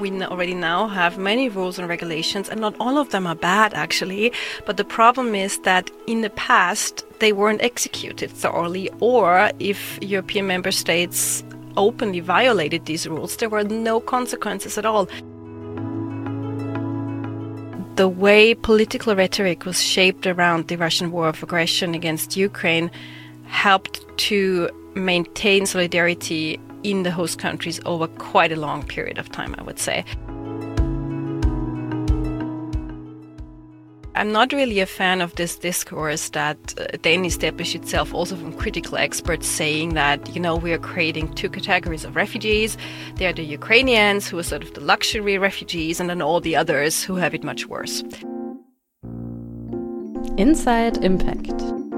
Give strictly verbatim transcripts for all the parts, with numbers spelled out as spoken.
We already now have many rules and regulations, and not all of them are bad, actually. But the problem is that in the past, they weren't executed thoroughly, or if European member states openly violated these rules, there were no consequences at all. The way political rhetoric was shaped around the Russian war of aggression against Ukraine helped to maintain solidarity in the host countries over quite a long period of time, I would say. I'm not really a fan of this discourse that uh, then established itself also from critical experts saying that, you know, we are creating two categories of refugees. They are the Ukrainians, who are sort of the luxury refugees, and then all the others who have it much worse. Inside Impact.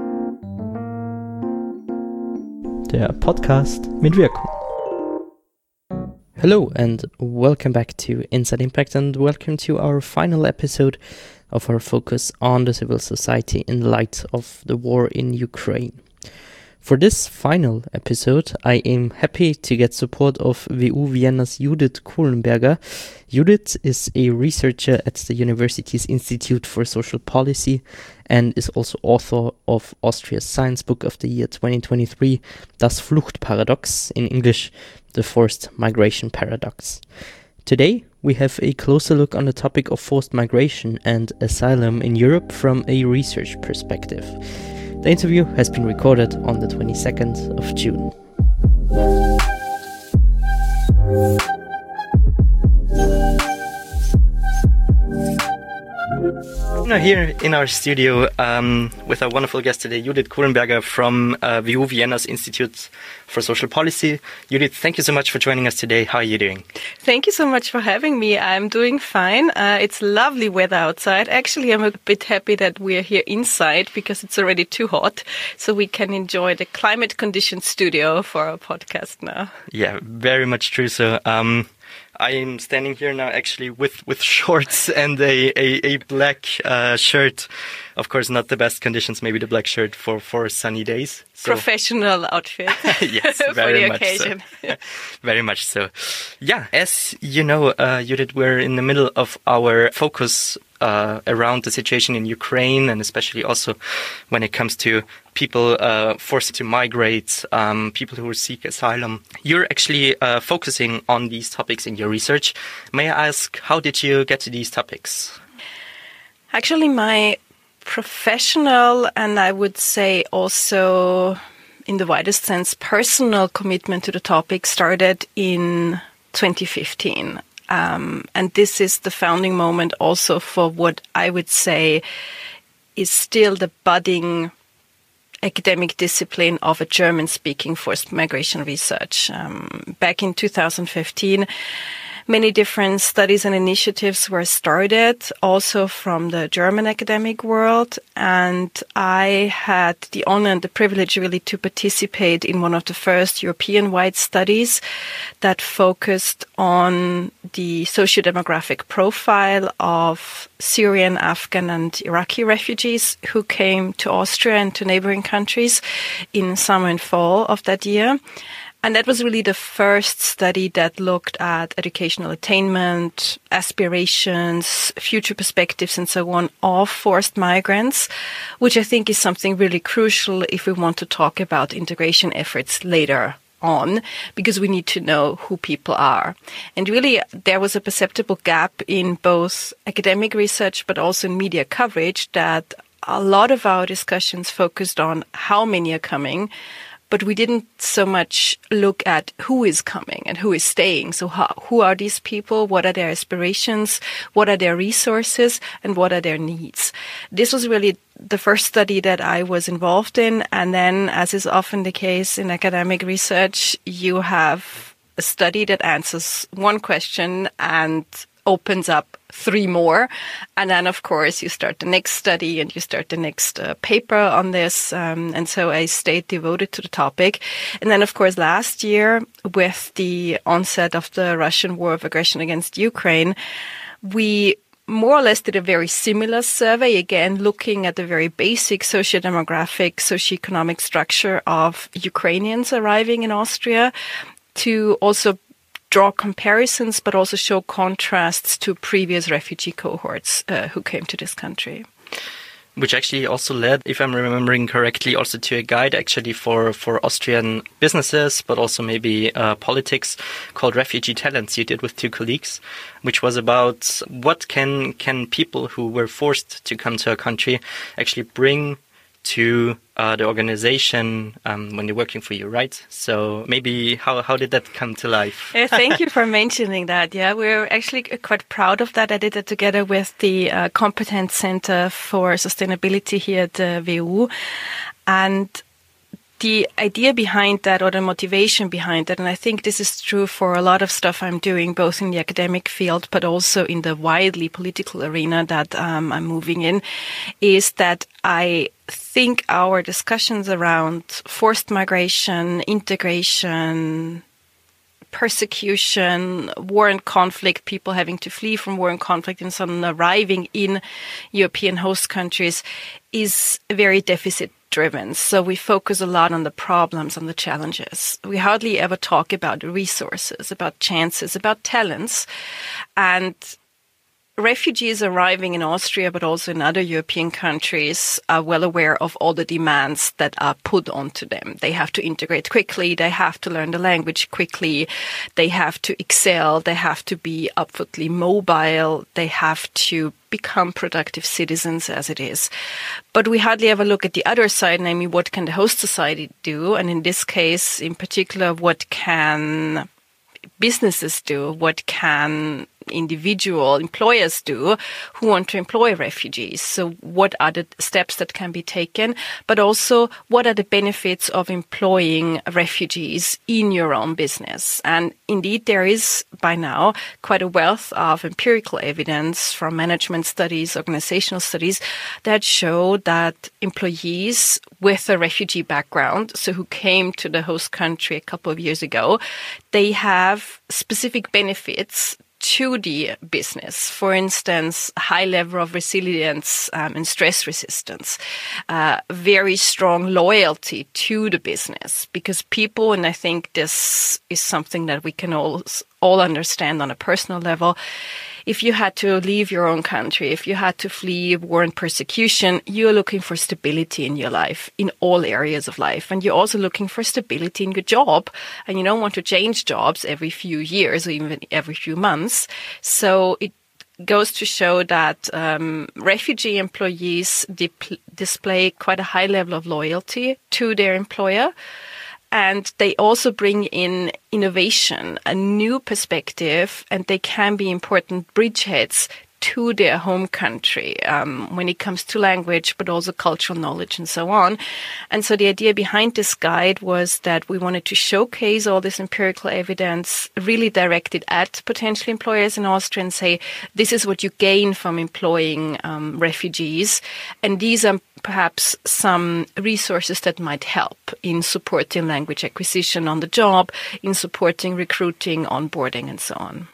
Der Podcast mit Wirkung. Hello and welcome back to Inside Impact, and welcome to our final episode of our focus on the civil society in light of the war in Ukraine. For this final episode, I am happy to get support of V U Vienna's Judith Kohlenberger. Judith is a researcher at the university's Institute for Social Policy and is also author of Austria's Science Book of the Year twenty twenty-three, Das Fluchtparadox, in English, The Forced Migration Paradox. Today, we have a closer look on the topic of forced migration and asylum in Europe from a research perspective. The interview has been recorded on the twenty-second of June. Now here in our studio um, with our wonderful guest today, Judith Kohlenberger from uh, V U Vienna's Institute for Social Policy. Judith, thank you so much for joining us today. How are you doing? Thank you so much for having me. I'm doing fine. Uh, it's lovely weather outside. Actually, I'm a bit happy that we're here inside because it's already too hot, so we can enjoy the climate-conditioned studio for our podcast now. Yeah, very much true. So, um, I am standing here now actually with, with shorts and a, a, a black uh, shirt. Of course, not the best conditions, maybe the black shirt for, for sunny days. So. Professional outfit. Yes, for very the much occasion. So. Very much so. Yeah, as you know, uh, Judith, we're in the middle of our focus uh, around the situation in Ukraine, and especially also when it comes to people uh, forced to migrate, um, people who seek asylum. You're actually uh, focusing on these topics in your research. May I ask, how did you get to these topics? Actually, my professional, and I would say also in the widest sense, personal commitment to the topic started in twenty fifteen. Um, and this is the founding moment also for what I would say is still the budding academic discipline of a German-speaking forced migration research. Um, back in two thousand fifteen, many different studies and initiatives were started, also from the German academic world, and I had the honor and the privilege really to participate in one of the first European-wide studies that focused on the socio-demographic profile of Syrian, Afghan and Iraqi refugees who came to Austria and to neighboring countries in summer and fall of that year. And that was really the first study that looked at educational attainment, aspirations, future perspectives, and so on of forced migrants, which I think is something really crucial if we want to talk about integration efforts later on, because we need to know who people are. And really, there was a perceptible gap in both academic research, but also in media coverage, that a lot of our discussions focused on how many are coming, but we didn't so much look at who is coming and who is staying. So how, who are these people? What are their aspirations? What are their resources? And what are their needs? This was really the first study that I was involved in. And then, as is often the case in academic research, you have a study that answers one question and opens up three more. And then, of course, you start the next study and you start the next uh, paper on this. Um, and so I stayed devoted to the topic. And then, of course, last year, with the onset of the Russian war of aggression against Ukraine, we more or less did a very similar survey, again, looking at the very basic socio-demographic, socio-economic structure of Ukrainians arriving in Austria, to also draw comparisons, but also show contrasts to previous refugee cohorts uh, who came to this country. Which actually also led, if I'm remembering correctly, also to a guide actually for, for Austrian businesses, but also maybe uh, politics, called Refugee Talents you did with two colleagues, which was about what can can people who were forced to come to a country actually bring to uh, the organization um, when they're working for you, right? So maybe how how did that come to life? Yeah, thank you for mentioning that. Yeah, we're actually quite proud of that. I did it together with the uh, Competence Center for Sustainability here at the V U. And the idea behind that, or the motivation behind that, and I think this is true for a lot of stuff I'm doing, both in the academic field, but also in the widely political arena that um, I'm moving in, is that I think our discussions around forced migration, integration, persecution, war and conflict, people having to flee from war and conflict and suddenly arriving in European host countries is very deficit driven. So we focus a lot on the problems, on the challenges. We hardly ever talk about resources, about chances, about talents. And refugees arriving in Austria, but also in other European countries, are well aware of all the demands that are put onto them. They have to integrate quickly. They have to learn the language quickly. They have to excel. They have to be upwardly mobile. They have to become productive citizens as it is. But we hardly ever look at the other side, namely what can the host society do? And in this case, in particular, what can businesses do? What can individual employers do who want to employ refugees? So what are the steps that can be taken? But also, what are the benefits of employing refugees in your own business? And indeed, there is by now quite a wealth of empirical evidence from management studies, organizational studies that show that employees with a refugee background, so who came to the host country a couple of years ago, they have specific benefits to the business. For instance, high level of resilience um, and stress resistance, uh, very strong loyalty to the business, because people, and I think this is something that we can all, all understand on a personal level, if you had to leave your own country, if you had to flee war and persecution, you're looking for stability in your life, in all areas of life. And you're also looking for stability in your job. And you don't want to change jobs every few years or even every few months. So it goes to show that um, refugee employees dip- display quite a high level of loyalty to their employer. And they also bring in innovation, a new perspective, and they can be important bridgeheads to their home country um, when it comes to language, but also cultural knowledge and so on. And so the idea behind this guide was that we wanted to showcase all this empirical evidence, really directed at potential employers in Austria, and say, this is what you gain from employing um, refugees. And these are perhaps some resources that might help in supporting language acquisition on the job, in supporting recruiting, onboarding, and so on.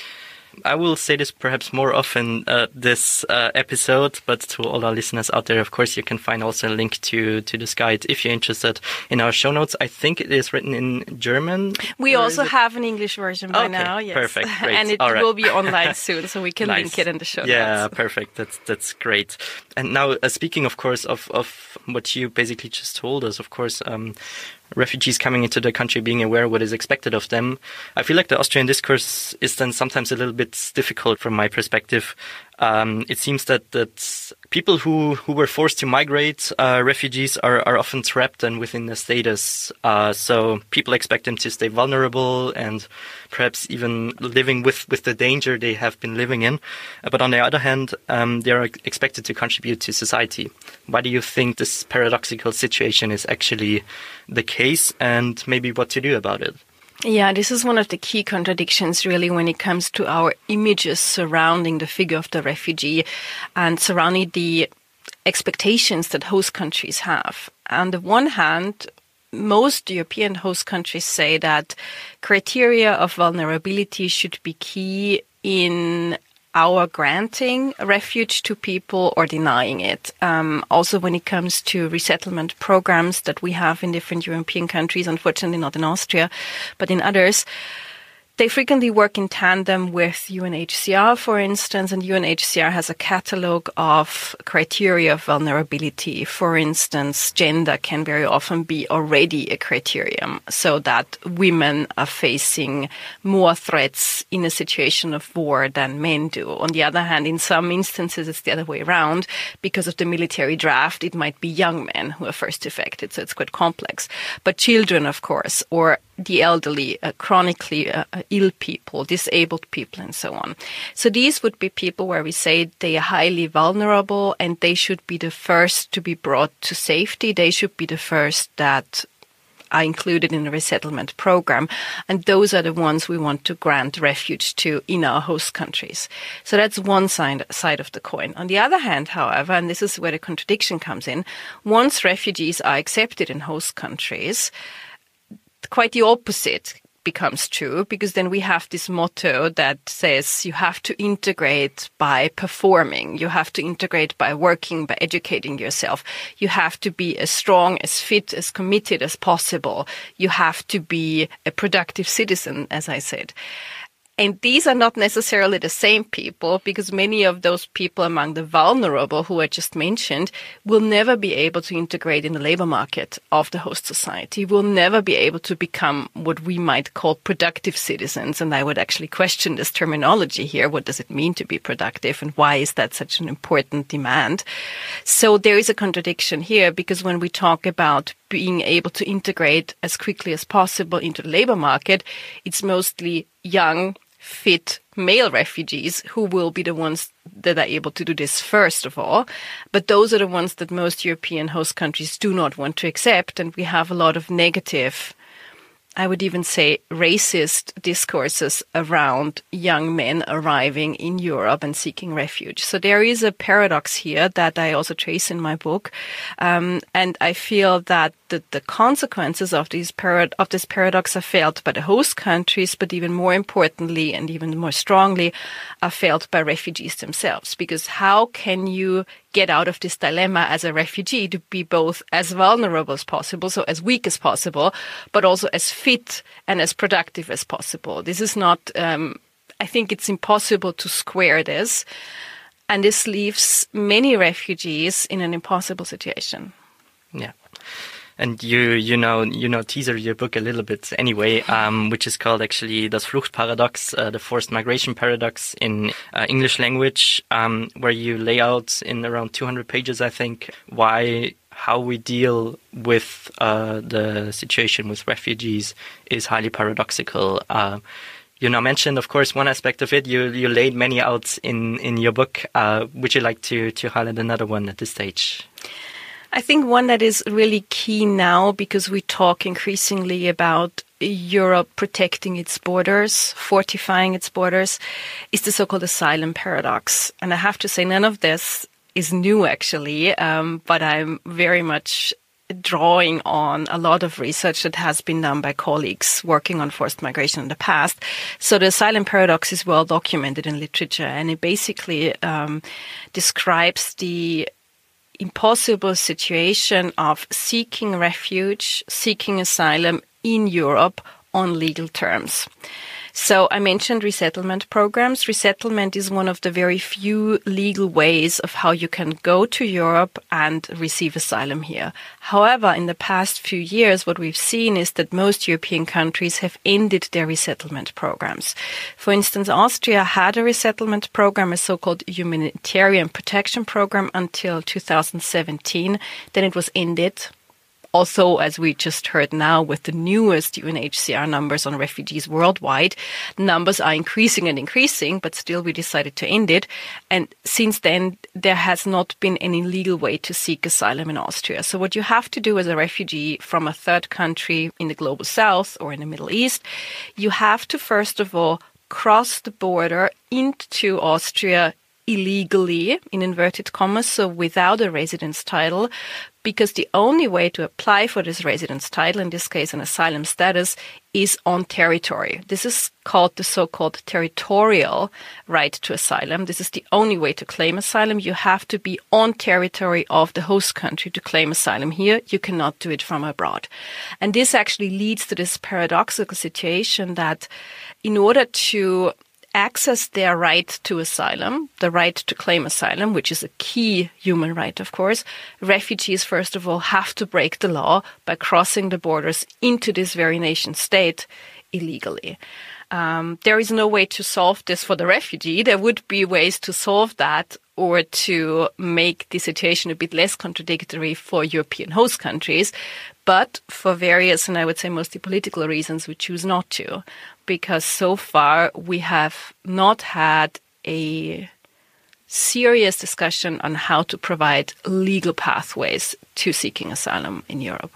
I will say this perhaps more often uh, this uh, episode, but to all our listeners out there, of course, you can find also a link to, to this guide if you're interested in our show notes. I think it is written in German. We also have an English version by okay, now, yes. Perfect, great. And it all right. will be online soon, so we can nice. link it in the show yeah, notes. Yeah, perfect. That's that's great. And now, uh, speaking, of course, of, of what you basically just told us, of course, um, refugees coming into the country, being aware of what is expected of them. I feel like the Austrian discourse is then sometimes a little bit difficult from my perspective. Um, it seems that, that people who, who were forced to migrate, uh, refugees, are, are often trapped and within the status. Uh, so people expect them to stay vulnerable and perhaps even living with, with the danger they have been living in. Uh, but on the other hand, um, they are expected to contribute to society. Why do you think this paradoxical situation is actually the case, and maybe what to do about it? Yeah, this is one of the key contradictions, really, when it comes to our images surrounding the figure of the refugee and surrounding the expectations that host countries have. On the one hand, most European host countries say that criteria of vulnerability should be key in our granting refuge to people or denying it. Um, also, when it comes to resettlement programs that we have in different European countries, unfortunately not in Austria, but in others, They frequently work in tandem with U N H C R, for instance, and U N H C R has a catalogue of criteria of vulnerability. For instance, gender can very often be already a criterion, so that women are facing more threats in a situation of war than men do. On the other hand, in some instances, it's the other way around. Because of the military draft, it might be young men who are first affected, so it's quite complex. But children, of course, or the elderly, uh, chronically uh, ill people, disabled people, and so on. So these would be people where we say they are highly vulnerable and they should be the first to be brought to safety. They should be the first that are included in the resettlement program. And those are the ones we want to grant refuge to in our host countries. So that's one side, side of the coin. On the other hand, however, and this is where the contradiction comes in, once refugees are accepted in host countries, quite the opposite becomes true, because then we have this motto that says you have to integrate by performing, you have to integrate by working, by educating yourself. You have to be as strong, as fit, as committed as possible. You have to be a productive citizen, as I said. And these are not necessarily the same people, because many of those people among the vulnerable who I just mentioned will never be able to integrate in the labor market of the host society, will never be able to become what we might call productive citizens. And I would actually question this terminology here. What does it mean to be productive, and why is that such an important demand? So there is a contradiction here, because when we talk about being able to integrate as quickly as possible into the labor market, it's mostly young, fit male refugees who will be the ones that are able to do this first of all. But those are the ones that most European host countries do not want to accept. And we have a lot of negative, I would even say racist discourses around young men arriving in Europe and seeking refuge. So there is a paradox here that I also trace in my book. Um, and I feel that the, the consequences of, these parad- of this paradox are felt by the host countries, but even more importantly and even more strongly are felt by refugees themselves. Because how can you get out of this dilemma as a refugee to be both as vulnerable as possible, so as weak as possible, but also as fit and as productive as possible? This is not, um, I think it's impossible to square this. And this leaves many refugees in an impossible situation. Yeah. And you, you know, you know, teaser your book a little bit anyway, um, which is called actually Das Fluchtparadox, uh, the forced migration paradox in uh, English language, um, where you lay out in around two hundred pages, I think, why, how we deal with uh, the situation with refugees is highly paradoxical. Uh, You now mentioned, of course, one aspect of it. You you laid many out in, in your book. Uh, would you like to, to highlight another one at this stage? I think one that is really key now, because we talk increasingly about Europe protecting its borders, fortifying its borders, is the so-called asylum paradox. And I have to say, none of this is new, actually, um, but I'm very much drawing on a lot of research that has been done by colleagues working on forced migration in the past. So the asylum paradox is well documented in literature, and it basically um, describes the impossible situation of seeking refuge, seeking asylum in Europe on legal terms. So I mentioned resettlement programs. Resettlement is one of the very few legal ways of how you can go to Europe and receive asylum here. However, in the past few years, what we've seen is that most European countries have ended their resettlement programs. For instance, Austria had a resettlement program, a so-called humanitarian protection program, until two thousand seventeen. Then it was ended. Also, as we just heard now, with the newest U N H C R numbers on refugees worldwide, numbers are increasing and increasing, but still we decided to end it. And since then, there has not been any legal way to seek asylum in Austria. So what you have to do as a refugee from a third country in the global south or in the Middle East, you have to first of all cross the border into Austria illegally, in inverted commas, so without a residence title, because the only way to apply for this residence title, in this case an asylum status, is on territory. This is called the so-called territorial right to asylum. This is the only way to claim asylum. You have to be on territory of the host country to claim asylum here. You cannot do it from abroad. And this actually leads to this paradoxical situation that in order to access their right to asylum, the right to claim asylum, which is a key human right, of course, refugees, first of all, have to break the law by crossing the borders into this very nation state illegally. Um, there is no way to solve this for the refugee. There would be ways to solve that or to make the situation a bit less contradictory for European host countries. But for various, and I would say mostly political reasons, we choose not to. Because so far we have not had a serious discussion on how to provide legal pathways to seeking asylum in Europe.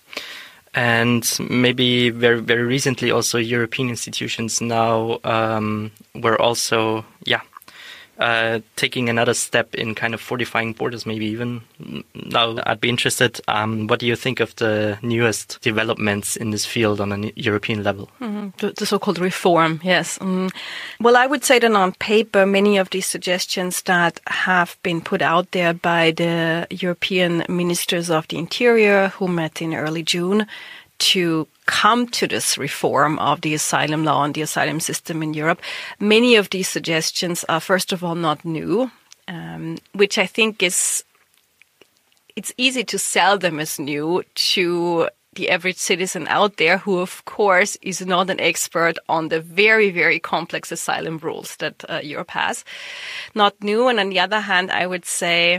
And maybe very, very recently also European institutions now um, were also, yeah, uh, taking another step in kind of fortifying borders, maybe even. Now, I'd be interested, um, what do you think of the newest developments in this field on a European level? Mm-hmm. The, the so-called reform, yes. Mm. Well, I would say that on paper, many of these suggestions that have been put out there by the European ministers of the interior who met in early June to come to this reform of the asylum law and the asylum system in Europe. Many of these suggestions are, first of all, not new, um, which I think is, it's easy to sell them as new to the average citizen out there who, of course, is not an expert on the very, very complex asylum rules that uh, Europe has. Not new. And on the other hand, I would say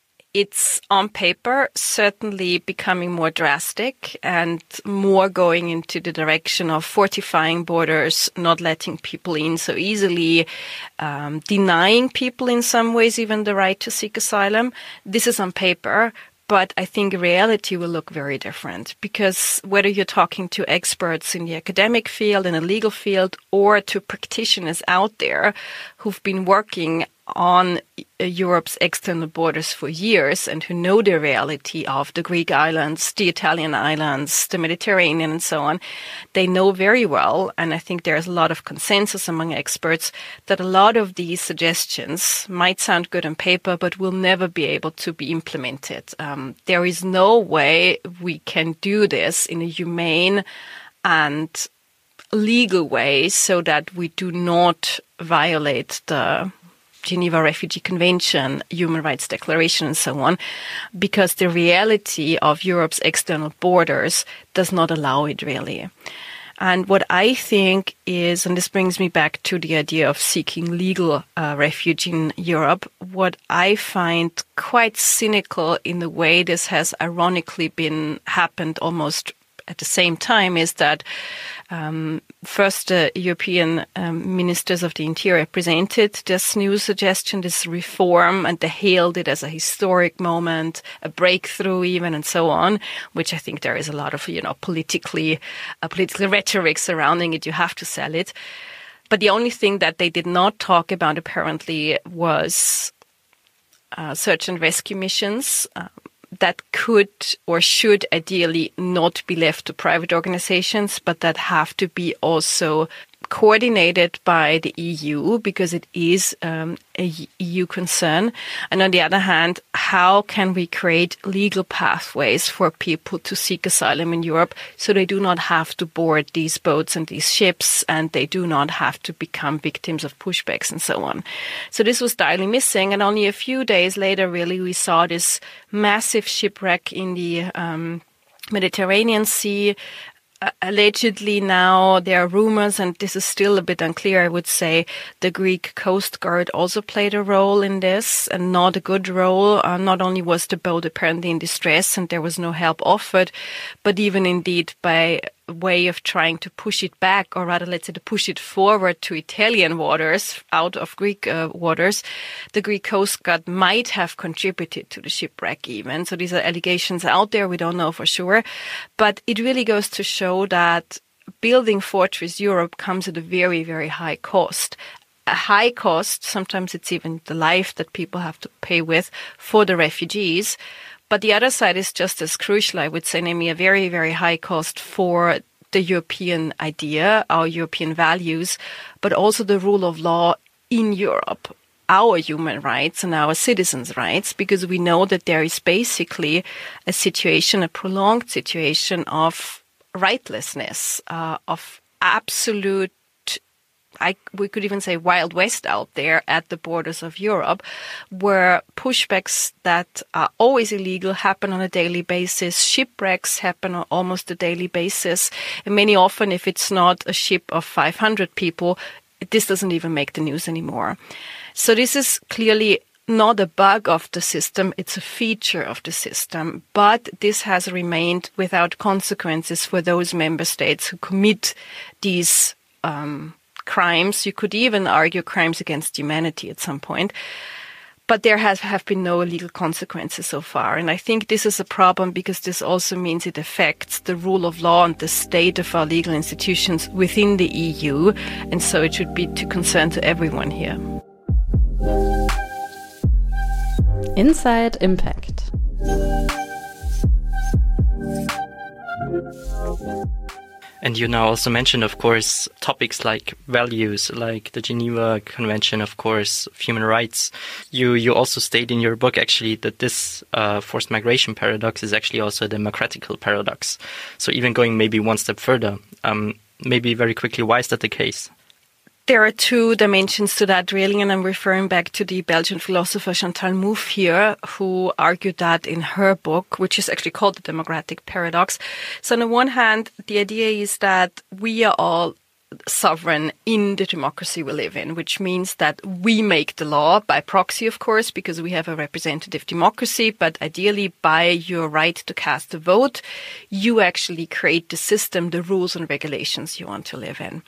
it's on paper certainly becoming more drastic and more going into the direction of fortifying borders, not letting people in so easily, um, denying people in some ways even the right to seek asylum. This is on paper, but I think reality will look very different because whether you're talking to experts in the academic field, in the legal field, or to practitioners out there who've been working on Europe's external borders for years and who know the reality of the Greek islands, the Italian islands, the Mediterranean and so on, they know very well, and I think there's a lot of consensus among experts, that a lot of these suggestions might sound good on paper but will never be able to be implemented. Um, there is no way we can do this in a humane and legal way so that we do not violate the Geneva Refugee Convention, Human Rights Declaration, and so on, because the reality of Europe's external borders does not allow it really. And what I think is, and this brings me back to the idea of seeking legal uh, refuge in Europe, what I find quite cynical in the way this has ironically been happened almost at the same time is that um, first the European um, ministers of the interior presented this new suggestion, this reform, and they hailed it as a historic moment, a breakthrough even, and so on, which I think there is a lot of, you know, politically, uh, political rhetoric surrounding it. You have to sell it. But the only thing that they did not talk about apparently was uh, search and rescue missions, um, that could or should ideally not be left to private organizations, but that have to be also coordinated by the E U because it is um, a E U concern. And on the other hand, how can we create legal pathways for people to seek asylum in Europe so they do not have to board these boats and these ships and they do not have to become victims of pushbacks and so on. So this was direly missing. And only a few days later, really, we saw this massive shipwreck in the um, Mediterranean Sea. Uh, allegedly now there are rumors, and this is still a bit unclear, I would say, the Greek Coast Guard also played a role in this, and not a good role. Uh, not only was the boat apparently in distress and there was no help offered, but even indeed by way of trying to push it back, or rather, let's say, to push it forward to Italian waters, out of Greek uh, waters, the Greek Coast Guard might have contributed to the shipwreck even. So these are allegations out there. We don't know for sure. But it really goes to show that building Fortress Europe comes at a very, very high cost. A high cost, sometimes it's even the life that people have to pay with for the refugees. But the other side is just as crucial, I would say, namely a very, very high cost for the European idea, our European values, but also the rule of law in Europe, our human rights and our citizens' rights, because we know that there is basically a situation, a prolonged situation of rightlessness, uh, of absolute, I, we could even say Wild West out there at the borders of Europe, where pushbacks that are always illegal happen on a daily basis. Shipwrecks happen on almost a daily basis. And many often, if it's not a ship of five hundred people, this doesn't even make the news anymore. So this is clearly not a bug of the system, it's a feature of the system. But this has remained without consequences for those member states who commit these um crimes. You could even argue crimes against humanity at some point. But there has have been no legal consequences so far. And I think this is a problem because this also means it affects the rule of law and the state of our legal institutions within the E U. And so it should be to concern to everyone here. Inside Impact. And you now also mentioned, of course, topics like values, like the Geneva Convention, of course, of human rights. You you also state in your book, actually, that this uh, forced migration paradox is actually also a democratical paradox. So even going maybe one step further, um, maybe very quickly, why is that the case? There are two dimensions to that, really, and I'm referring back to the Belgian philosopher Chantal Mouffe here, who argued that in her book, which is actually called The Democratic Paradox. So on the one hand, the idea is that we are all sovereign in the democracy we live in, which means that we make the law by proxy, of course, because we have a representative democracy, but ideally by your right to cast a vote, you actually create the system, the rules and regulations you want to live in.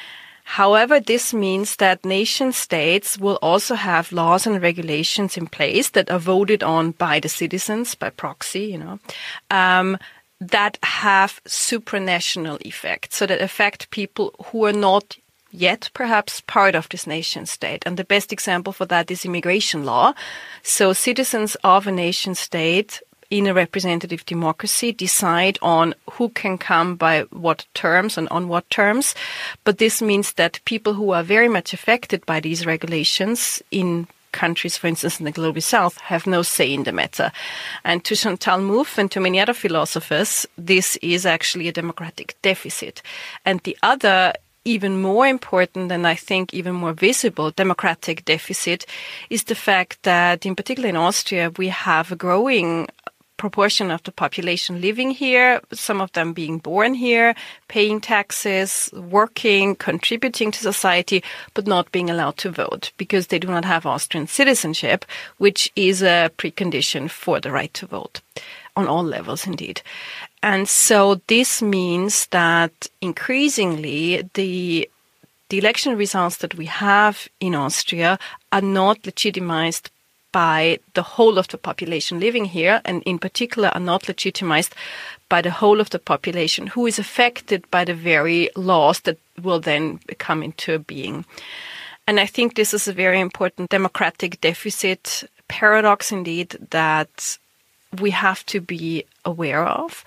However, this means that nation states will also have laws and regulations in place that are voted on by the citizens, by proxy, you know, um, that have supranational effects, so that affect people who are not yet perhaps part of this nation state. And the best example for that is immigration law. So citizens of a nation state in a representative democracy decide on who can come by what terms and on what terms. But this means that people who are very much affected by these regulations in countries, for instance, in the global south, have no say in the matter. And to Chantal Mouffe and to many other philosophers, this is actually a democratic deficit. And the other, even more important and I think even more visible democratic deficit is the fact that, in particular in Austria, we have a growing proportion of the population living here, some of them being born here, paying taxes, working, contributing to society, but not being allowed to vote because they do not have Austrian citizenship, which is a precondition for the right to vote on all levels, indeed. And so this means that increasingly the the election results that we have in Austria are not legitimized by the whole of the population living here, and in particular are not legitimized by the whole of the population who is affected by the very laws that will then come into being. And I think this is a very important democratic deficit paradox indeed that we have to be aware of.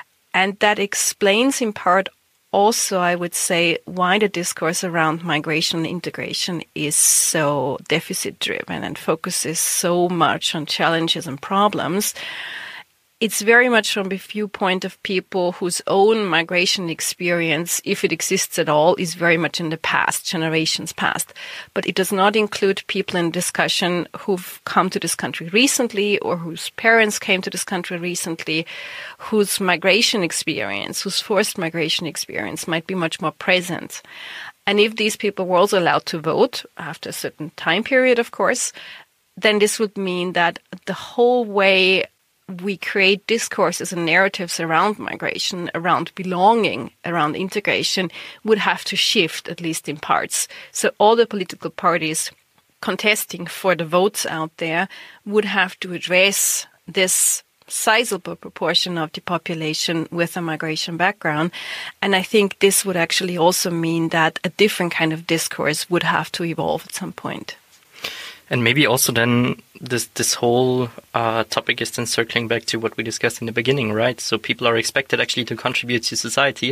And that explains in part also, I would say, why the discourse around migration and integration is so deficit-driven and focuses so much on challenges and problems. It's very much from the viewpoint of people whose own migration experience, if it exists at all, is very much in the past, generations past. But it does not include people in discussion who've come to this country recently or whose parents came to this country recently, whose migration experience, whose forced migration experience might be much more present. And if these people were also allowed to vote after a certain time period, of course, then this would mean that the whole way we create discourses and narratives around migration, around belonging, around integration, would have to shift, at least in parts. So all the political parties contesting for the votes out there would have to address this sizable proportion of the population with a migration background. And I think this would actually also mean that a different kind of discourse would have to evolve at some point. And maybe also then this this whole uh, topic is then circling back to what we discussed in the beginning, right? So people are expected actually to contribute to society,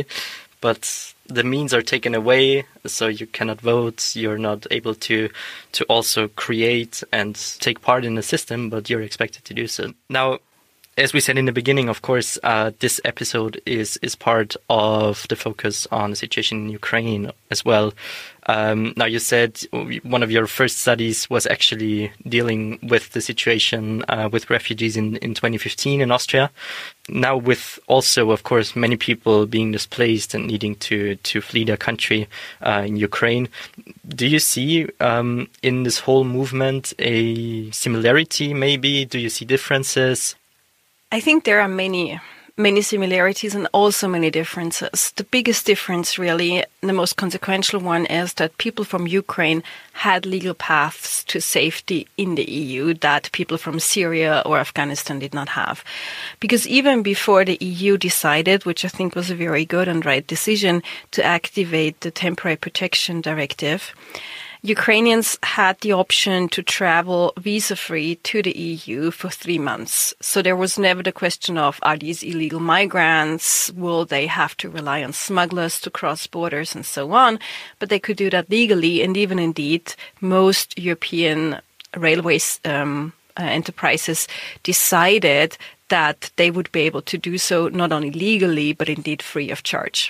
but the means are taken away, so you cannot vote, you're not able to to also create and take part in the system, but you're expected to do so. Now, as we said in the beginning, of course, uh, this episode is is part of the focus on the situation in Ukraine as well. Um, now, you said one of your first studies was actually dealing with the situation uh, with refugees in, in twenty fifteen in Austria. Now, with also, of course, many people being displaced and needing to, to flee their country uh, in Ukraine, do you see um, in this whole movement a similarity maybe? Do you see differences? I think there are many, many similarities and also many differences. The biggest difference, really, the most consequential one, is that people from Ukraine had legal paths to safety in the E U that people from Syria or Afghanistan did not have. Because even before the E U decided, which I think was a very good and right decision, to activate the Temporary Protection Directive, Ukrainians had the option to travel visa-free to the E U for three months. So there was never the question of, are these illegal migrants? Will they have to rely on smugglers to cross borders and so on? But they could do that legally. And even indeed, most European railways um, uh, enterprises decided that they would be able to do so not only legally, but indeed free of charge.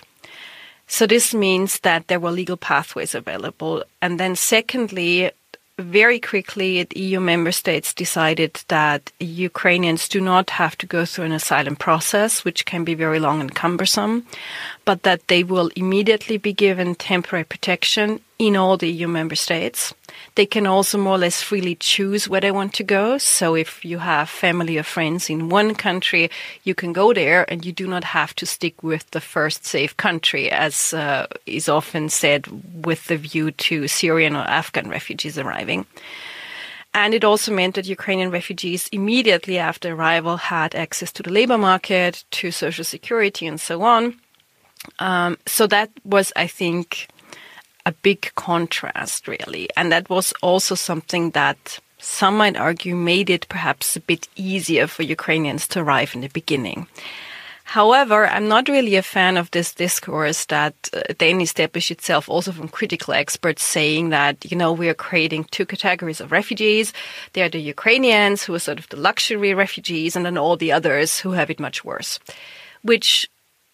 So this means that there were legal pathways available. And then secondly, very quickly, the E U member states decided that Ukrainians do not have to go through an asylum process, which can be very long and cumbersome, but that they will immediately be given temporary protection in all the E U member states. They can also more or less freely choose where they want to go. So if you have family or friends in one country, you can go there and you do not have to stick with the first safe country, as uh, is often said with the view to Syrian or Afghan refugees arriving. And it also meant that Ukrainian refugees immediately after arrival had access to the labor market, to social security and so on. Um, so that was, I think, a big contrast, really. And that was also something that some might argue made it perhaps a bit easier for Ukrainians to arrive in the beginning. However, I'm not really a fan of this discourse that uh, then established itself also from critical experts saying that, you know, we are creating two categories of refugees. They are the Ukrainians, who are sort of the luxury refugees, and then all the others who have it much worse, which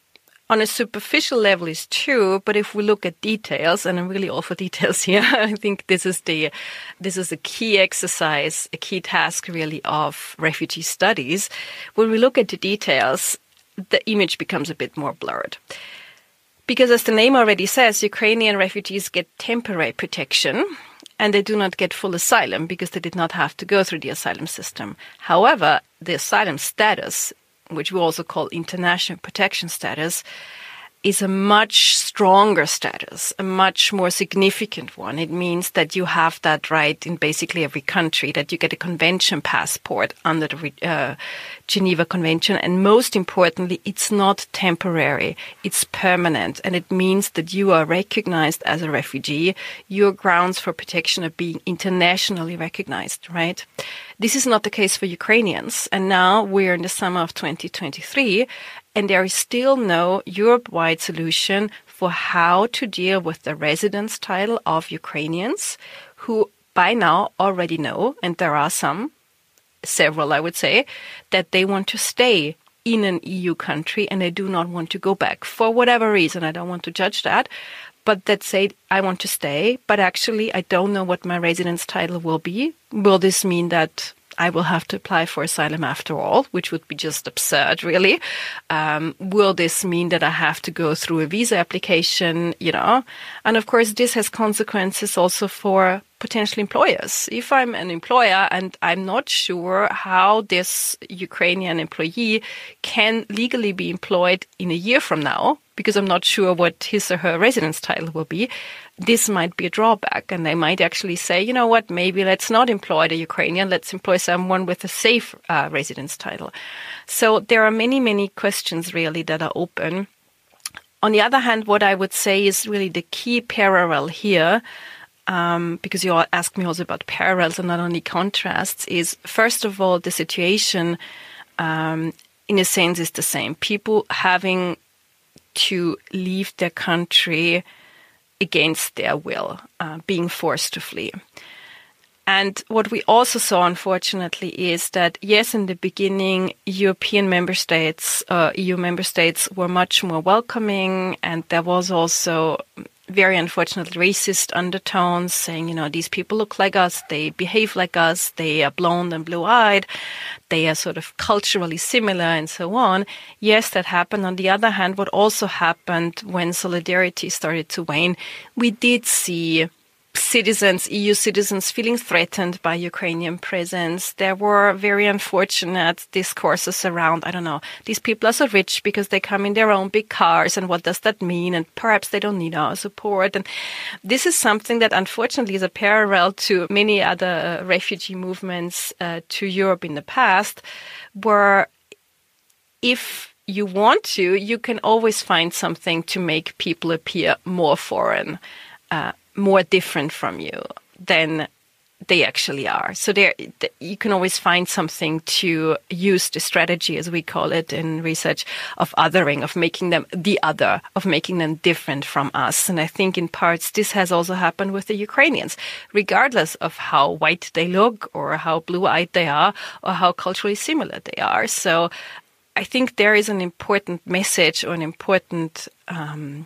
on a superficial level is true, but if we look at details, and I'm really all for details here, I think this is the this is a key exercise, a key task really of refugee studies. When we look at the details, the image becomes a bit more blurred. Because as the name already says, Ukrainian refugees get temporary protection, and they do not get full asylum because they did not have to go through the asylum system. However, the asylum status, which we also call international protection status, is a much stronger status, a much more significant one. It means that you have that right in basically every country, that you get a convention passport under the uh, Geneva Convention. And most importantly, it's not temporary, it's permanent. And it means that you are recognized as a refugee. Your grounds for protection are being internationally recognized, right? This is not the case for Ukrainians. And now we're in the summer of twenty twenty-three, and there is still no Europe-wide solution for how to deal with the residence title of Ukrainians who by now already know, and there are some, several I would say, that they want to stay in an E U country and they do not want to go back for whatever reason. I don't want to judge that. But that say, I want to stay, but actually I don't know what my residence title will be. Will this mean that I will have to apply for asylum after all, which would be just absurd, really? Um, will this mean that I have to go through a visa application, you know? And of course, this has consequences also for potential employers. If I'm an employer and I'm not sure how this Ukrainian employee can legally be employed in a year from now, because I'm not sure what his or her residence title will be, this might be a drawback. And they might actually say, you know what, maybe let's not employ the Ukrainian, let's employ someone with a safe uh, residence title. So there are many, many questions really that are open. On the other hand, what I would say is really the key parallel here um, because you all asked me also about parallels and not only contrasts, is first of all, the situation um, in a sense is the same. People having to leave their country against their will, uh, being forced to flee. And what we also saw, unfortunately, is that, yes, in the beginning, European member states, uh, E U member states were much more welcoming, and there was also very unfortunately racist undertones saying, you know, these people look like us, they behave like us, they are blonde and blue-eyed, they are sort of culturally similar and so on. Yes, that happened. On the other hand, what also happened when solidarity started to wane, we did see citizens, E U citizens, feeling threatened by Ukrainian presence. There were very unfortunate discourses around, I don't know, these people are so rich because they come in their own big cars, and what does that mean? And perhaps they don't need our support. And this is something that unfortunately is a parallel to many other uh, refugee movements uh, to Europe in the past, where if you want to, you can always find something to make people appear more foreign, uh, more different from you than they actually are. So there, you can always find something to use the strategy, as we call it in research, of othering, of making them the other, of making them different from us. And I think in parts this has also happened with the Ukrainians, regardless of how white they look or how blue-eyed they are or how culturally similar they are. So I think there is an important message or an important um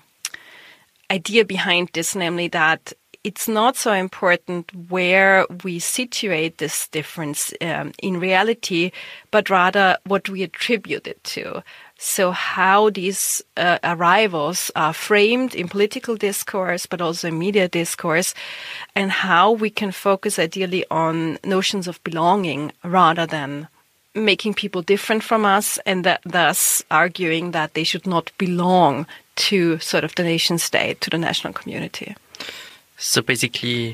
idea behind this, namely that it's not so important where we situate this difference um, in reality, but rather what we attribute it to. So how these uh, arrivals are framed in political discourse, but also in media discourse, and how we can focus ideally on notions of belonging rather than making people different from us, and that thus arguing that they should not belong to sort of the nation state, to the national community. So basically,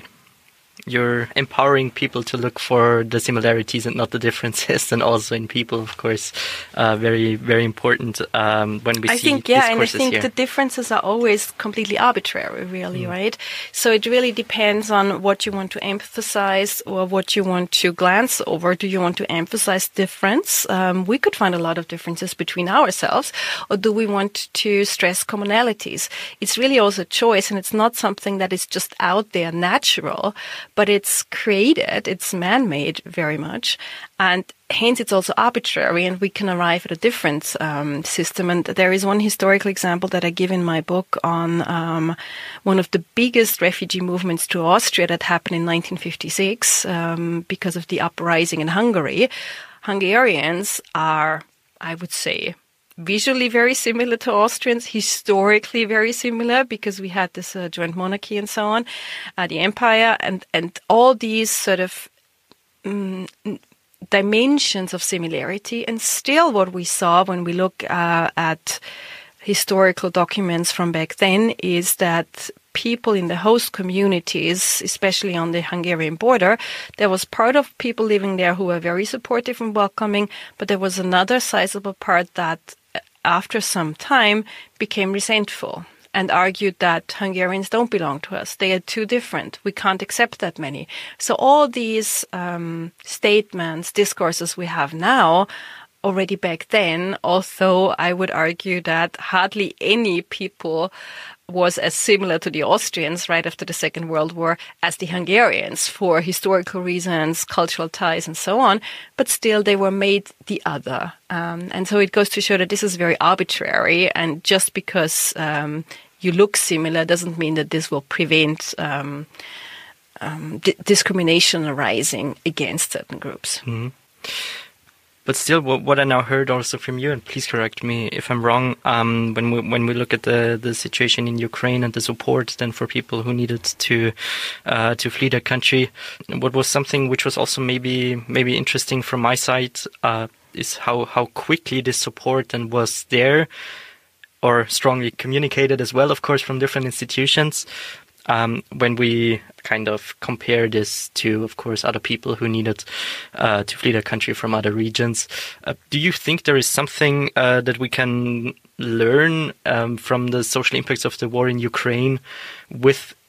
you're empowering people to look for the similarities and not the differences, and also in people, of course, uh, very, very important um, when we I see think, yeah, and I discourses think here. the differences are always completely arbitrary, really, mm. right? So it really depends on what you want to emphasize or what you want to glance over. Do you want to emphasize difference? Um, we could find a lot of differences between ourselves, or do we want to stress commonalities? It's really also a choice, and it's not something that is just out there natural, but it's created, it's man-made very much, and hence it's also arbitrary, and we can arrive at a different um, system. And there is one historical example that I give in my book on um, one of the biggest refugee movements to Austria that happened in nineteen fifty-six um, because of the uprising in Hungary. Hungarians are, I would say, visually very similar to Austrians, historically very similar, because we had this uh, joint monarchy and so on, uh, the empire, and, and all these sort of um, dimensions of similarity. And still what we saw when we look uh, at historical documents from back then is that people in the host communities, especially on the Hungarian border, there was part of people living there who were very supportive and welcoming, but there was another sizable part that after some time became resentful and argued that Hungarians don't belong to us. They are too different. We can't accept that many. So all these um, statements, discourses we have now, already back then, although I would argue that hardly any people was as similar to the Austrians right after the Second World War as the Hungarians for historical reasons, cultural ties, and so on. But still, they were made the other. Um, and so it goes to show that this is very arbitrary. And just because um, you look similar doesn't mean that this will prevent um, um, d- discrimination arising against certain groups. Mm-hmm. But still, what, what I now heard also from you, and please correct me if I'm wrong, um, when we when we look at the, the situation in Ukraine and the support then for people who needed to uh, to flee their country, what was something which was also maybe maybe interesting from my side uh, is how how quickly this support then was there, or strongly communicated as well, of course, from different institutions. Um, when we kind of compare this to, of course, other people who needed uh, to flee their country from other regions, uh, do you think there is something uh, that we can learn um, from the social impacts of the war in Ukraine with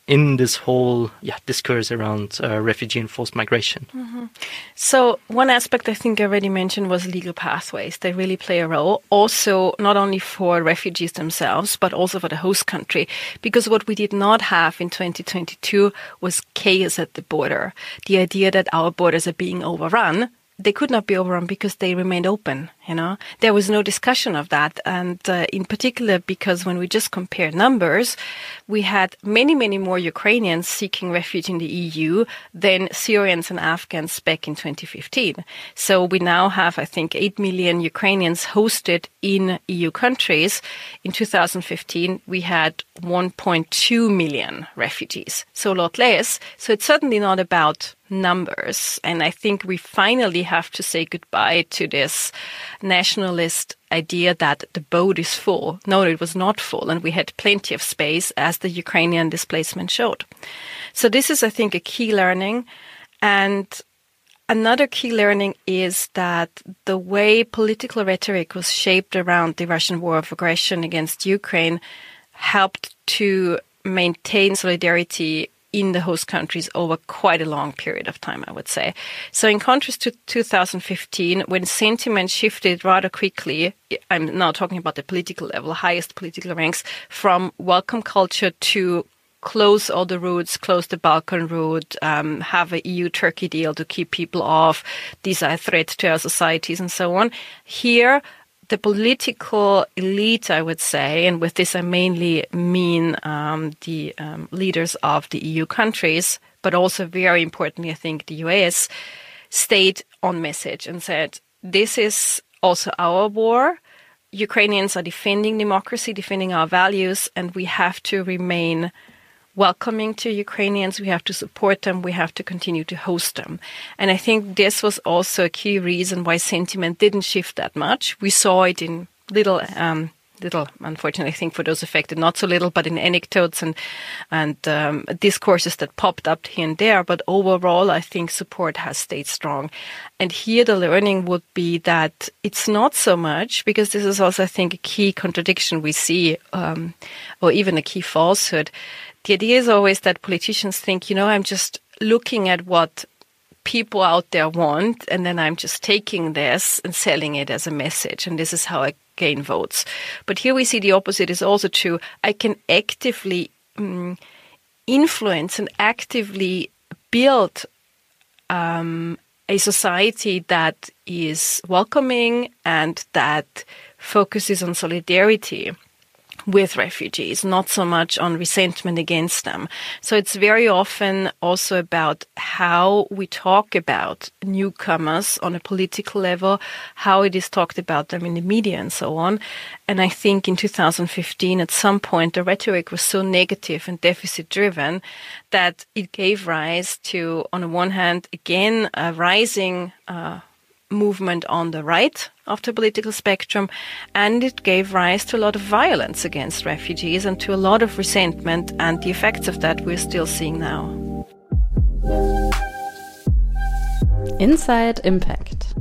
in this whole yeah, discourse around uh, refugee and forced migration? Mm-hmm. So one aspect I think I already mentioned was legal pathways. They really play a role, also not only for refugees themselves, but also for the host country. Because what we did not have in twenty twenty-two was chaos at the border. The idea that our borders are being overrun. They could not be overrun because they remained open, you know. There was no discussion of that. And uh, in particular, because when we just compare numbers, we had many, many more Ukrainians seeking refuge in the E U than Syrians and Afghans back in twenty fifteen. So we now have, I think, eight million Ukrainians hosted in E U countries. In two thousand fifteen, we had one point two million refugees, so a lot less. So it's certainly not about numbers. And I think we finally have to say goodbye to this nationalist idea that the boat is full. No, it was not full, and we had plenty of space, as the Ukrainian displacement showed. So this is, I think, a key learning. And another key learning is that the way political rhetoric was shaped around the Russian war of aggression against Ukraine helped to maintain solidarity in the host countries over quite a long period of time, I would say. So in contrast to two thousand fifteen, when sentiment shifted rather quickly, I'm now talking about the political level, highest political ranks, from welcome culture to close all the routes, close the Balkan route, um, have a E U-Turkey deal to keep people off, these are a threat to our societies and so on. Here, the political elite, I would say, and with this I mainly mean um, the um, leaders of the E U countries, but also very importantly, I think, the U S, stayed on message and said, this is also our war. Ukrainians are defending democracy, defending our values, and we have to remain welcoming to Ukrainians. We have to support them. We have to continue to host them. And I think this was also a key reason why sentiment didn't shift that much. We saw it in little, um, little, unfortunately, I think for those affected, not so little, but in anecdotes and, and um, discourses that popped up here and there. But overall, I think support has stayed strong. And here the learning would be that it's not so much, because this is also, I think, a key contradiction we see, um, or even a key falsehood. The idea is always that politicians think, you know, I'm just looking at what people out there want, and then I'm just taking this and selling it as a message, and this is how I gain votes. But here we see the opposite is also true. I can actively um, influence and actively build um, a society that is welcoming and that focuses on solidarity with refugees, not so much on resentment against them. So it's very often also about how we talk about newcomers on a political level, how it is talked about them in the media and so on. And I think in two thousand fifteen, at some point, the rhetoric was so negative and deficit-driven that it gave rise to, on the one hand, again, a rising uh movement on the right of the political spectrum, and it gave rise to a lot of violence against refugees and to a lot of resentment, and the effects of that we're still seeing now. Inside Impact.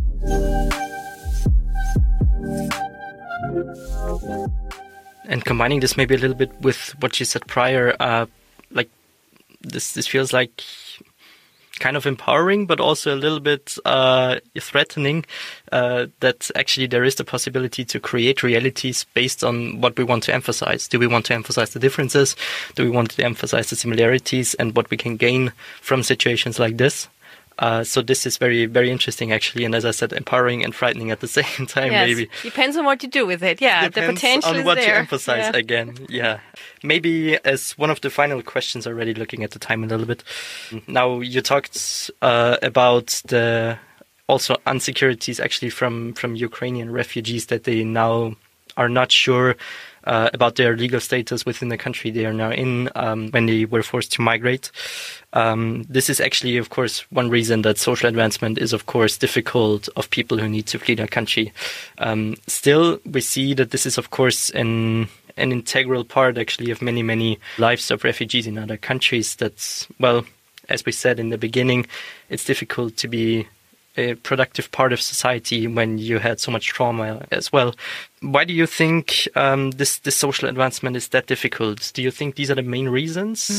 And combining this maybe a little bit with what you said prior, uh, like this, this feels like kind of empowering, but also a little bit uh, threatening uh, that actually there is the possibility to create realities based on what we want to emphasize. Do we want to emphasize the differences? Do we want to emphasize the similarities and what we can gain from situations like this? Uh, so this is very, very interesting, actually. And as I said, empowering and frightening at the same time, yes. maybe. Depends on what you do with it. Yeah, Depends the potential on is what there. you emphasize yeah. again. Yeah. Maybe as one of the final questions, already looking at the time a little bit. Now, you talked uh, about the also insecurities actually from, from Ukrainian refugees, that they now are not sure uh, about their legal status within the country they are now in um, when they were forced to migrate. Um, this is actually, of course, one reason that social advancement is, of course, difficult of people who need to flee their country. Um, still, we see that this is, of course, an, an integral part, actually, of many, many lives of refugees in other countries. That's, well, as we said in the beginning, it's difficult to be a productive part of society when you had so much trauma as well. Why do you think um, this, this social advancement is that difficult? Do you think these are the main reasons?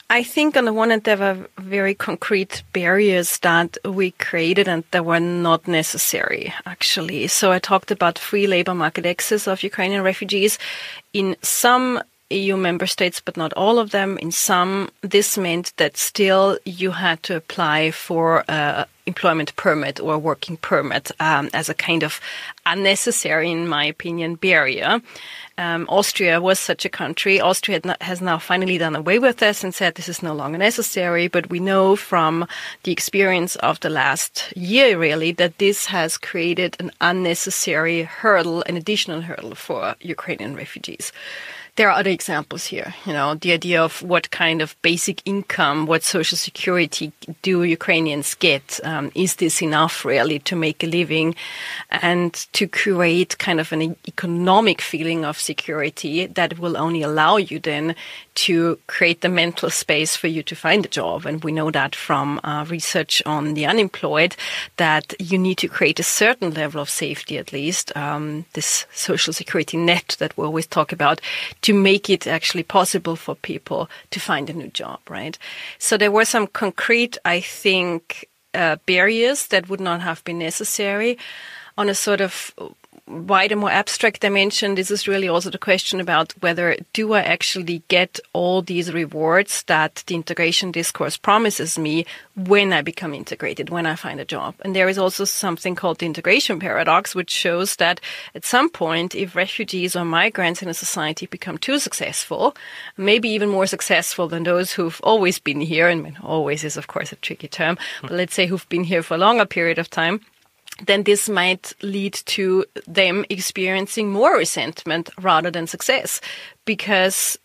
I think on the one hand, there were very concrete barriers that we created and that were not necessary, actually. So I talked about free labor market access of Ukrainian refugees. In some E U member states, but not all of them, in some, this meant that still you had to apply for a employment permit or working permit um, as a kind of unnecessary, in my opinion, barrier. Um, Austria was such a country. Austria had not, has now finally done away with this and said this is no longer necessary. But we know from the experience of the last year, really, that this has created an unnecessary hurdle, an additional hurdle for Ukrainian refugees. There are other examples here, you know, the idea of what kind of basic income, what social security do Ukrainians get? Um, is this enough really to make a living and to create kind of an economic feeling of security that will only allow you then to create the mental space for you to find a job? And we know that from uh, research on the unemployed that you need to create a certain level of safety, at least, um, this social security net that we always talk about, to make it actually possible for people to find a new job, right? So there were some concrete, I think, uh, barriers that would not have been necessary. On a sort of wider, more abstract dimension, this is really also the question about whether do I actually get all these rewards that the integration discourse promises me when I become integrated, when I find a job. And there is also something called the integration paradox, which shows that at some point, if refugees or migrants in a society become too successful, maybe even more successful than those who've always been here, and I mean, always is, of course, a tricky term, but let's say who've been here for a longer period of time, then this might lead to them experiencing more resentment rather than success, because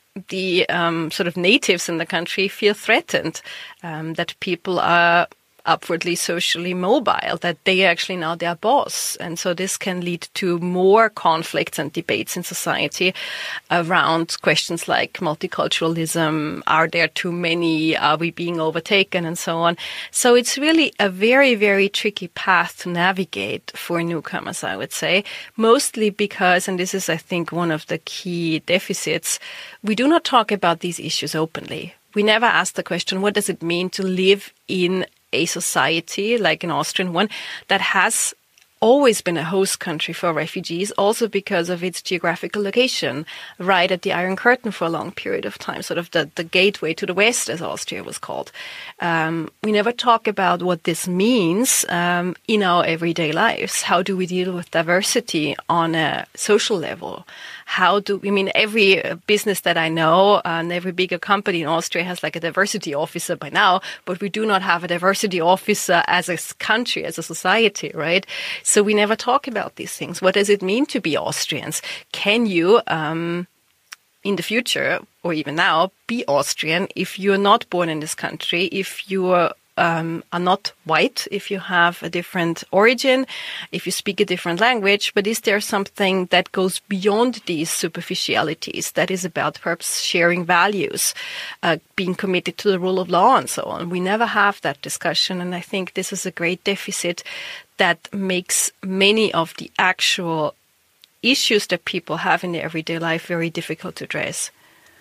the um, sort of natives in the country feel threatened, um, that people are upwardly socially mobile, that they are actually now their boss. And so this can lead to more conflicts and debates in society around questions like multiculturalism, are there too many, are we being overtaken, and so on. So it's really a very, very tricky path to navigate for newcomers, I would say, mostly because, and this is, I think, one of the key deficits, we do not talk about these issues openly. We never ask the question, what does it mean to live in a society like an Austrian one that has always been a host country for refugees, also because of its geographical location, right at the Iron Curtain for a long period of time, sort of the, the gateway to the West, as Austria was called. Um, we never talk about what this means um, in our everyday lives. How do we deal with diversity on a social level? How do, I mean, every business that I know and every bigger company in Austria has like a diversity officer by now, but we do not have a diversity officer as a country, as a society, right? So we never talk about these things. What does it mean to be Austrians? Can you, um, in the future, or even now, be Austrian if you're not born in this country, if you are Um, are not white, if you have a different origin, if you speak a different language, but is there something that goes beyond these superficialities, that is about perhaps sharing values, uh, being committed to the rule of law and so on? We never have that discussion, and I think this is a great deficit that makes many of the actual issues that people have in their everyday life very difficult to address.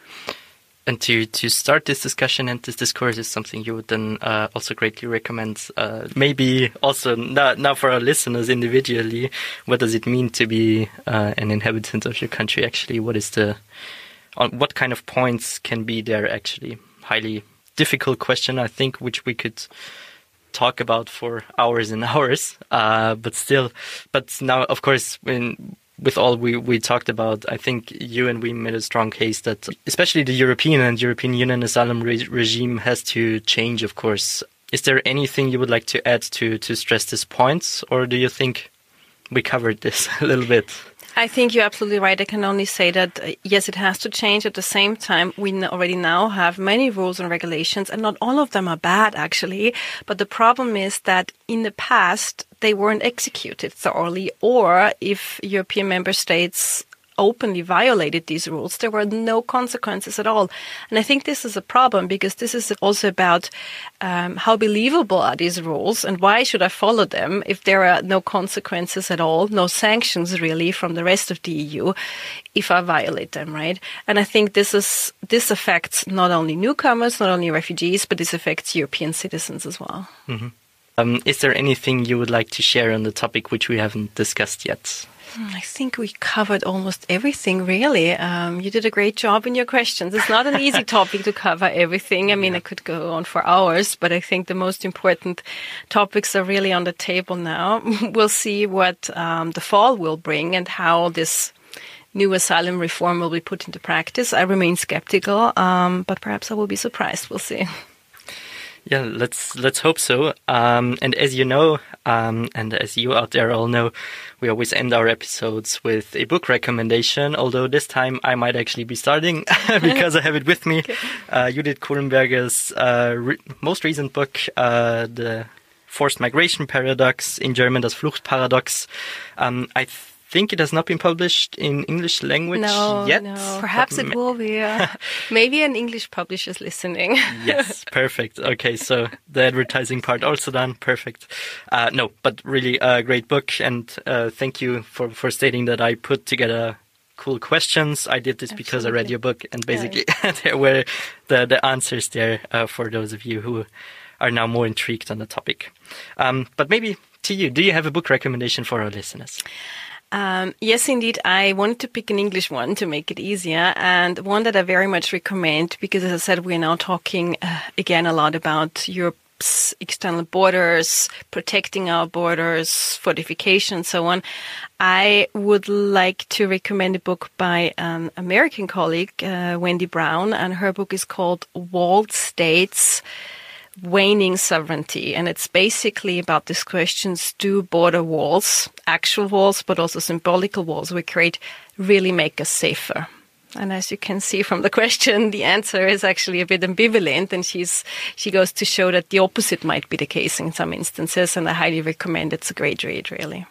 And to, to start this discussion and this discourse is something you would then uh, also greatly recommend. Uh, maybe also now, now for our listeners individually, what does it mean to be uh, an inhabitant of your country? Actually, what is the, on what kind of points can be there? Actually, highly difficult question, I think, which we could talk about for hours and hours. Uh, but still, but now, of course, when. With all we, we talked about, I think you and we made a strong case that especially the European and European Union asylum re- regime has to change, of course. Is there anything you would like to add to, to stress these points, or do you think we covered this a little bit? I think you're absolutely right. I can only say that, uh, yes, it has to change. At the same time, we n- already now have many rules and regulations, and not all of them are bad, actually. But the problem is that in the past, they weren't executed thoroughly, or if European member states openly violated these rules, there were no consequences at all. And I think this is a problem because this is also about um, how believable are these rules and why should I follow them if there are no consequences at all, no sanctions really from the rest of the E U if I violate them, right? And I think this is this affects not only newcomers, not only refugees, but this affects European citizens as well. Mm-hmm. Um, is there anything you would like to share on the topic which we haven't discussed yet? I think we covered almost everything, really. Um, you did a great job in your questions. It's not an easy topic to cover everything. I mean, yeah. I could go on for hours, but I think the most important topics are really on the table now. We'll see what um, the fall will bring and how this new asylum reform will be put into practice. I remain skeptical, um, but perhaps I will be surprised. We'll see. Yeah, let's let's hope so. Um, and as you know, um, and as you out there all know, we always end our episodes with a book recommendation. Although this time I might actually be starting because I have it with me. Okay. Uh, Judith Kohlenberger's uh, re- most recent book, uh, The Forced Migration Paradox, in German, Das Fluchtparadox. Um, I th- think it has not been published in English language no, yet. No. Perhaps it will be. Uh, maybe an English publisher's listening. Yes, perfect. Okay, so the advertising part also done. Perfect. Uh, no, but really a great book. And uh, thank you for, for stating that I put together cool questions. I did this Absolutely. Because I read your book. And basically yeah. there were the, the answers there uh, for those of you who are now more intrigued on the topic. Um, but maybe to you, do you have a book recommendation for our listeners? Um, yes, indeed. I wanted to pick an English one to make it easier, and one that I very much recommend because, as I said, we're now talking uh, again a lot about Europe's external borders, protecting our borders, fortification, and so on. I would like to recommend a book by an American colleague, uh, Wendy Brown, and her book is called Walled States, Waning Sovereignty. And it's basically about these questions: do border walls, actual walls, but also symbolical walls we create, really make us safer? And as you can see from the question, the answer is actually a bit ambivalent, and she's she goes to show that the opposite might be the case in some instances, and I highly recommend. It's a great read, really.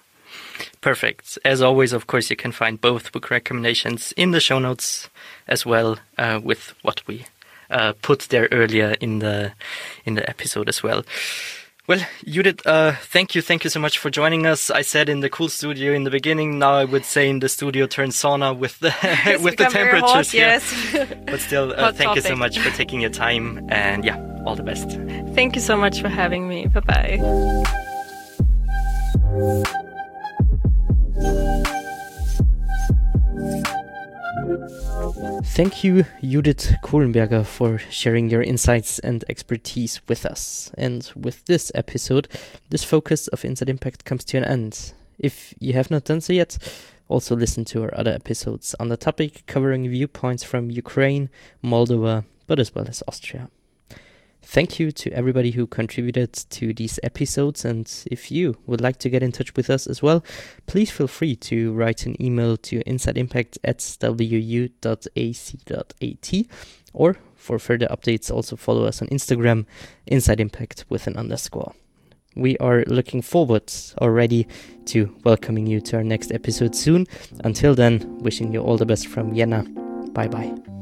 Perfect. As always, of course, you can find both book recommendations in the show notes as well, uh, with what we Uh, put there earlier in the in the episode as well. Well, Judith, uh, thank you, thank you so much for joining us. I said in the cool studio in the beginning. Now I would say in the studio turned sauna with the with the temperatures. Hot, yes, but still, uh, thank topic. you so much for taking your time, and yeah, all the best. Thank you so much for having me. Bye bye. Thank you, Judith Kohlenberger, for sharing your insights and expertise with us. And with this episode, this focus of Inside Impact comes to an end. If you have not done so yet, also listen to our other episodes on the topic, covering viewpoints from Ukraine, Moldova, but as well as Austria. Thank you to everybody who contributed to these episodes, and if you would like to get in touch with us as well, please feel free to write an email to insideimpact at w u dot a c dot a t, or for further updates also follow us on Instagram, insideimpact with an underscore. We are looking forward already to welcoming you to our next episode soon. Until then, wishing you all the best from Vienna. Bye bye.